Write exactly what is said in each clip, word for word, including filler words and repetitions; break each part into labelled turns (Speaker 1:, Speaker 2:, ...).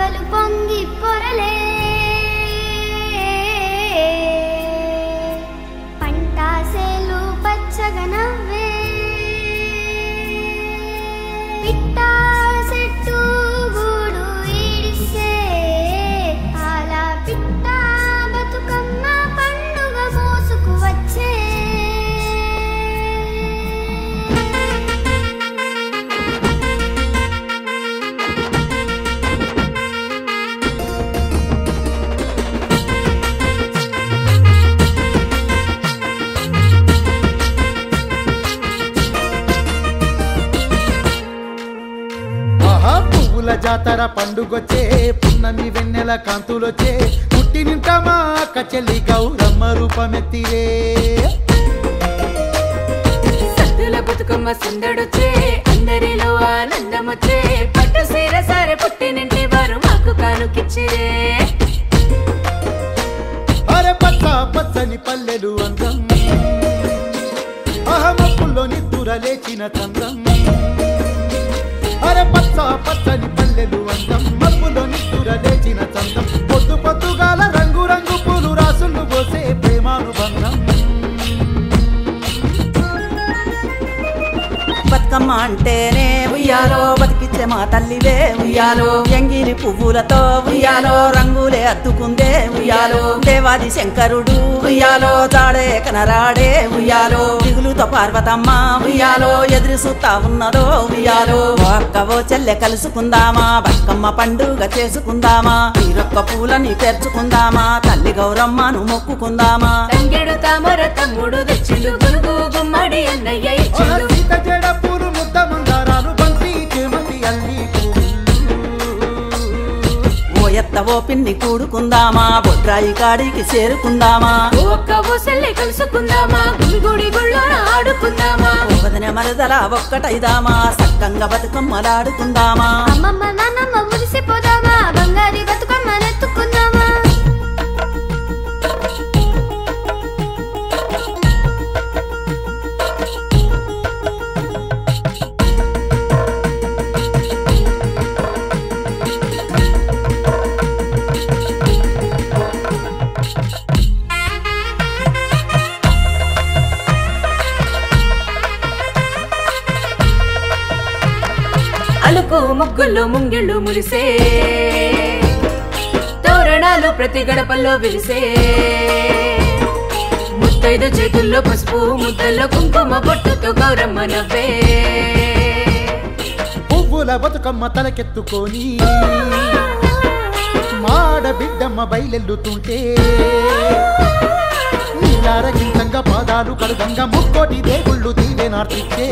Speaker 1: కాలువలు పొంగి పొరలే పంటాసేలు పచ్చగా నవ్వే పిట్టా చెట్టు గూడు ఈడిసే అలా పిట్టా బతుకమ్మ పండుగ మోసుకు వచ్చే
Speaker 2: జాతర పండుగొచ్చే పున్నమి వెన్నెల కాంతులొచ్చే పుట్టి నింట మా అక్క చెల్లి గౌరమ్మ రూపమెత్తిరే
Speaker 3: సద్దుల బతుకమ్మ సందడొచ్చే అందరిలో ఆనందమొచ్చే పట్టు సీర సారె పుట్టి నింటి వారు మాకు కానుకిచ్చిరే
Speaker 2: అరే పచ్చ పచ్చని పల్లెలు అందం అహమప్పుల్లో నిద్దుర లేచిన చందం అరే పచ్చ పచ్చని పల్లెలు అందం మబ్బులో నిద్దుర లేచిన చందం పొద్దు పొద్దుగాల రంగు రంగు పూలు రాసులు పోసే ప్రేమానుబంధం
Speaker 4: బతుకమ్మ అంటేనే ఉయ్యాలో బతికిచ్చే మా తల్లివే ఉయ్యాలో ఎంగిలి పువ్వులతో ఉయ్యాలో రంగులే అద్దుకుందే ఉయ్యాలో దేవాది శంకరుడు ఉయ్యాలో తాడే కనరాడే ఉయ్యాలో దిగులుతో పార్వతమ్మ ఉయ్యాలో ఎదురు చూస్తా ఉన్నదో ఉయ్యాలో ఒక్కవో చెల్లె కలుసుకుందామా బతుకమ్మ పండుగ చేసుకుందామా తీరొక్క పూలని పేర్చుకుందామా తల్లి గౌరమ్మను మొక్కుకుందామా
Speaker 3: తంగెడు తామర తమ్ముడు తెచ్చిండు గురుగు గుమ్మడి అన్నయ్య ఇచ్చిండు
Speaker 2: పూలు ముద్ద మందారాలు బంతి చేమంతి అల్లి
Speaker 4: ఓ ఎత్తవో పిన్ని కూడుకుందామా బొడ్రాయి కాడికి చేరుకుందామా
Speaker 3: ఒక్క ఊసల్లే కలుసుకుందామా గుడి గుళ్ళోన ఆడుకుందామా
Speaker 4: వదిన మరదల ఒక్కటైదామా సక్కంగా బతుకమ్మలాడుకుందామా
Speaker 1: అమ్మమ్మ నాన్నమ్మ మురిసిపోదామా బంగారి బతుకమ్మ నెత్తుకుందామా
Speaker 3: అలుకు ముగ్గుల్లో ముంగిళ్ళు మురిసే తోరణాలు ప్రతి గడపల్లో విరిసే ముత్తైదు చేతుల్లో పసుపు ముద్దల్లో కుంకుమ బొట్టుతో గౌరమ్మ నవ్వే
Speaker 2: పువ్వుల బతుకమ్మ తలకెత్తుకొని మాడ బిడ్డమ్మ బయలెల్లుతుంటే నీలారగింతంగా పాదాలు కడుగంగా ముక్కోటి దేవుళ్ళు దీవెనార్తిచ్చే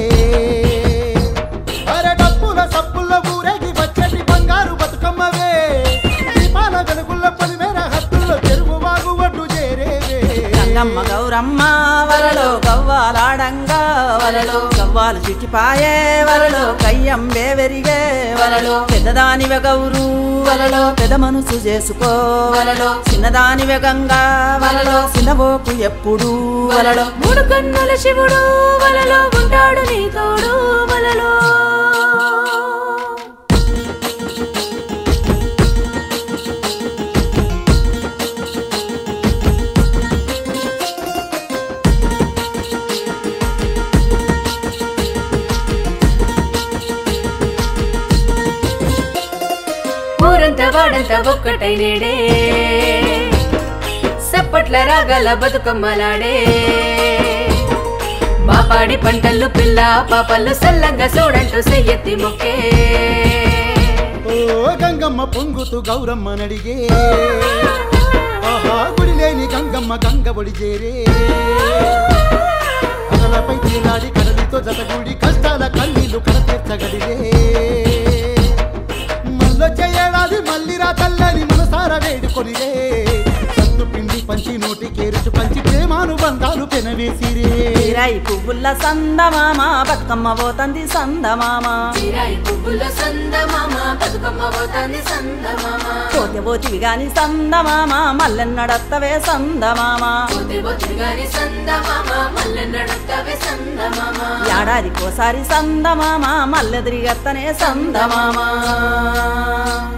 Speaker 2: అరే డప్పుల సప్పుల్ల ఊరేగి వచ్చేటి బంగారు బతుకమ్మవే దీపాల వెలుగుల్ల పొలిమేర హత్తుల్లో చెరువు వాగు ఒడ్డు చేరేవే
Speaker 4: గంగమ్మ గౌరమ్మ వలలో గవ్వాలాడంగా వలలో గవ్వాలు చిక్కిపాయే వలలో కయ్యం బేవెరిగే వలలో పెద్దదానివే గౌరు వలలో పెద్ద మనసు చేసుకో వలలో చిన్నదానివే గంగా వలలో చిన్నబోకు ఎప్పుడు వలలో
Speaker 3: మూడు కన్నుల శివుడు వలలో ఉంటాడు నీ తోడు వలలో ఊరంతా వాడంతా ఒక్కటై నేడే సప్పట్ల రాగాల బతుకమ్మలాడే మా పాడి పంటలు పిల్ల పాపళ్ళు సల్లంగా చూడంటూ సెయ్యెత్తి మొక్కే
Speaker 2: ఓ గంగమ్మ పొంగుతూ గౌరమ్మ నడిగే ఆహా గుడి లేని గంగమ్మ గంగ ఒడి చేరే అదలపై తేలాడి కడలితో జతగూడి కష్టాల కన్నీళ్లు కడతీర్చగలిగే మళ్ళొచ్చే ఏడాది మళ్ళీ రా తల్లని మనసారా వేడుకొనిరే సత్తు పిండి పంచి నోటికేరుచు పంచి ప్రేమానుబంధాలు పెనవేసిరే
Speaker 4: చిరాయి పువ్వుల సందమామ బతుకమ్మ పోతంది సందమామ
Speaker 3: చిరాయి పువ్వుల సందమామ బతుకమ్మ పోతంది సందమామ
Speaker 4: పోతే పోతివి గాని సందమామ మల్లెన్నడత్తవే సందమామ
Speaker 3: పోతే పోతివి గాని సందమామ మల్లెన్నడత్తవే సందమామ
Speaker 4: ఏడాదికోసారి సందమామ మల్లెదిరిగత్తనే సందమామ